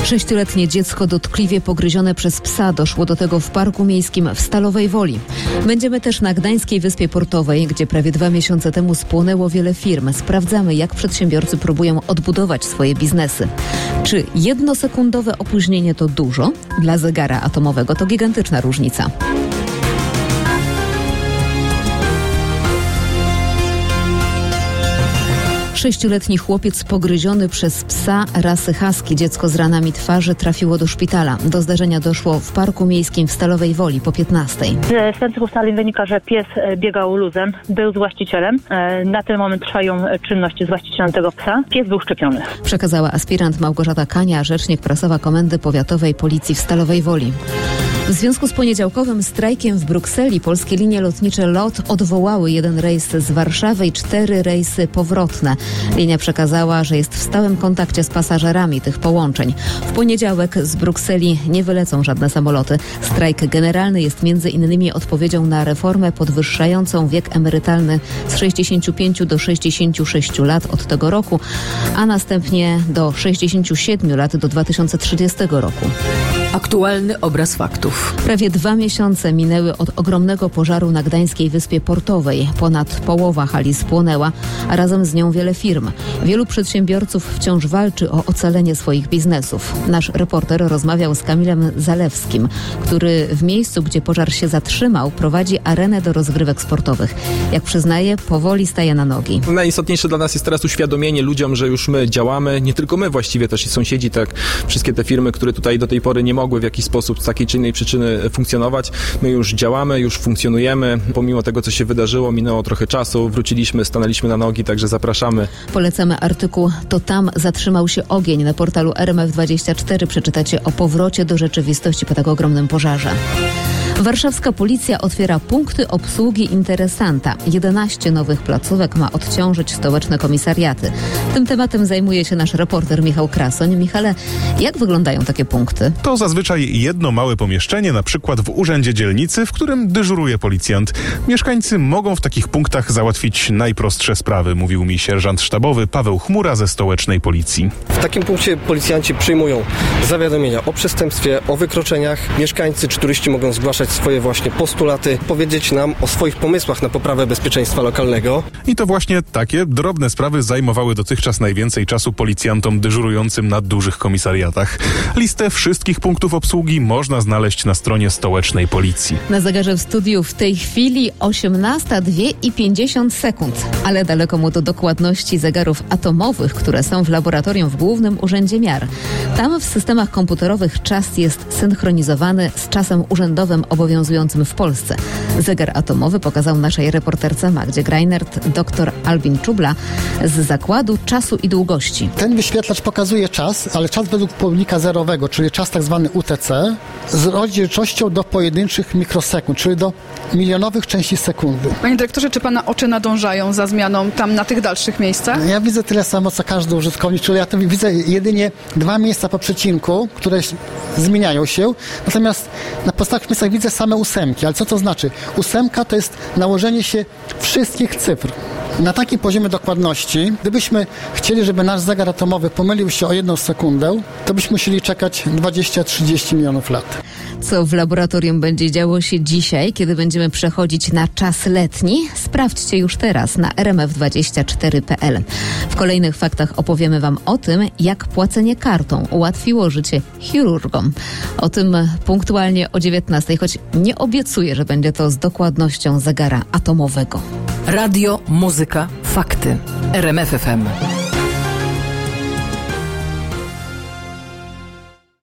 6-letnie dziecko dotkliwie pogryzione przez psa. Doszło do tego w Parku Miejskim w Stalowej Woli. Będziemy też na Gdańskiej Wyspie Portowej, gdzie prawie 2 miesiące temu spłonęło wiele firm. Sprawdzamy, jak przedsiębiorcy próbują odbudować swoje biznesy. Czy 1-sekundowe opóźnienie to dużo? Dla zegara atomowego to gigantyczna różnica. Sześcioletni chłopiec pogryziony przez psa rasy husky. Dziecko z ranami twarzy trafiło do szpitala. Do zdarzenia doszło w Parku Miejskim w Stalowej Woli po 15:00. Z wstępnych ustaleń wynika, że pies biegał luzem, był z właścicielem. Na ten moment trwają czynności z właścicielem tego psa. Pies był szczepiony. Przekazała aspirant Małgorzata Kania, rzecznik prasowa Komendy Powiatowej Policji w Stalowej Woli. W związku z poniedziałkowym strajkiem w Brukseli polskie linie lotnicze LOT odwołały 1 rejs z Warszawy i 4 rejsy powrotne. Linia przekazała, że jest w stałym kontakcie z pasażerami tych połączeń. W poniedziałek z Brukseli nie wylecą żadne samoloty. Strajk generalny jest między innymi odpowiedzią na reformę podwyższającą wiek emerytalny z 65 do 66 lat od tego roku, a następnie do 67 lat do 2030 roku. Aktualny obraz faktów. Prawie 2 miesiące minęły od ogromnego pożaru na Gdańskiej Wyspie Portowej. Ponad połowa hali spłonęła, a razem z nią wiele firm. Wielu przedsiębiorców wciąż walczy o ocalenie swoich biznesów. Nasz reporter rozmawiał z Kamilem Zalewskim, który w miejscu, gdzie pożar się zatrzymał, prowadzi arenę do rozgrywek sportowych. Jak przyznaje, powoli staje na nogi. Najistotniejsze dla nas jest teraz uświadomienie ludziom, że już my działamy, nie tylko my właściwie, też i sąsiedzi, tak, wszystkie te firmy, które tutaj do tej pory nie mogły w jakiś sposób z takiej czy innej przyczyny funkcjonować. My już działamy, już funkcjonujemy. Pomimo tego, co się wydarzyło, minęło trochę czasu, wróciliśmy, stanęliśmy na nogi, także zapraszamy. Polecamy artykuł "To tam zatrzymał się ogień" na portalu RMF24. Przeczytacie o powrocie do rzeczywistości po tak ogromnym pożarze. Warszawska policja otwiera punkty obsługi interesanta. 11 nowych placówek ma odciążyć stołeczne komisariaty. Tym tematem zajmuje się nasz reporter Michał Krasoń. Michale, jak wyglądają takie punkty? To zazwyczaj jedno małe pomieszczenie, na przykład w urzędzie dzielnicy, w którym dyżuruje policjant. Mieszkańcy mogą w takich punktach załatwić najprostsze sprawy, mówił mi sierżant sztabowy Paweł Chmura ze stołecznej policji. W takim punkcie policjanci przyjmują zawiadomienia o przestępstwie, o wykroczeniach. Mieszkańcy czy turyści mogą zgłaszać swoje właśnie postulaty, powiedzieć nam o swoich pomysłach na poprawę bezpieczeństwa lokalnego. I to właśnie takie drobne sprawy zajmowały dotychczas najwięcej czasu policjantom dyżurującym na dużych komisariatach. Listę wszystkich punktów obsługi można znaleźć na stronie stołecznej policji. Na zegarze w studiu w tej chwili 18:02:50, ale daleko mu do dokładności zegarów atomowych, które są w laboratorium w Głównym Urzędzie Miar. Tam w systemach komputerowych czas jest synchronizowany z czasem urzędowym obowiązującym w Polsce. Zegar atomowy pokazał naszej reporterce Magdzie Greinert dr Albin Czubla z Zakładu Czasu i Długości. Ten wyświetlacz pokazuje czas, ale czas według pojemnika zerowego, czyli czas tak zwany UTC, z rozdzielczością do pojedynczych mikrosekund, czyli do milionowych części sekundy. Panie dyrektorze, czy pana oczy nadążają za zmianą tam na tych dalszych miejscach? Ja widzę tyle samo, co każdy użytkownik, czyli ja to widzę jedynie 2 miejsca po przecinku, które zmieniają się, natomiast na pozostałych miejscach widzę same 8, ale co to znaczy? 8 to jest nałożenie się wszystkich cyfr. Na takim poziomie dokładności, gdybyśmy chcieli, żeby nasz zegar atomowy pomylił się o 1 sekundę, to byśmy musieli czekać 20-30 milionów lat. Co w laboratorium będzie działo się dzisiaj, kiedy będziemy przechodzić na czas letni? Sprawdźcie już teraz na rmf24.pl. W kolejnych faktach opowiemy Wam o tym, jak płacenie kartą ułatwiło życie chirurgom. O tym punktualnie o 19:00, choć nie obiecuję, że będzie to z dokładnością zegara atomowego. Radio, muzyka, fakty. RMF FM.